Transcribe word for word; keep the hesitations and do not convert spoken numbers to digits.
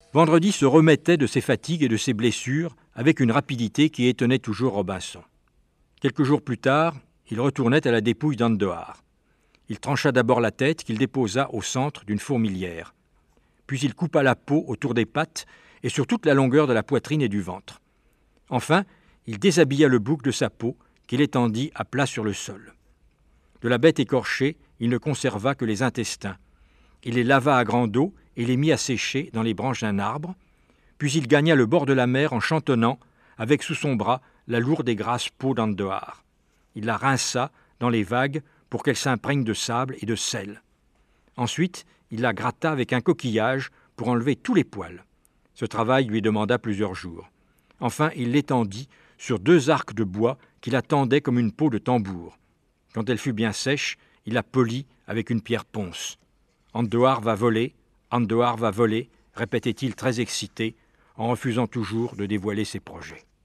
Vendredi se remettait de ses fatigues et de ses blessures avec une rapidité qui étonnait toujours Robinson. Quelques jours plus tard, il retournait à la dépouille d'Andohar. Il trancha d'abord la tête qu'il déposa au centre d'une fourmilière. Puis il coupa la peau autour des pattes et sur toute la longueur de la poitrine et du ventre. Enfin, il déshabilla le bouc de sa peau qu'il étendit à plat sur le sol. De la bête écorchée, il ne conserva que les intestins. Il les lava à grande eau et les mit à sécher dans les branches d'un arbre. Puis il gagna le bord de la mer en chantonnant, avec sous son bras la lourde et grasse peau d'Andohar. Il la rinça dans les vagues pour qu'elle s'imprègne de sable et de sel. Ensuite, il la gratta avec un coquillage pour enlever tous les poils. Ce travail lui demanda plusieurs jours. Enfin, il l'étendit sur deux arcs de bois qui la tendaient comme une peau de tambour. Quand elle fut bien sèche, il la polit avec une pierre ponce. « Andohar va voler, Andohar va voler », répétait-il très excité, en refusant toujours de dévoiler ses projets.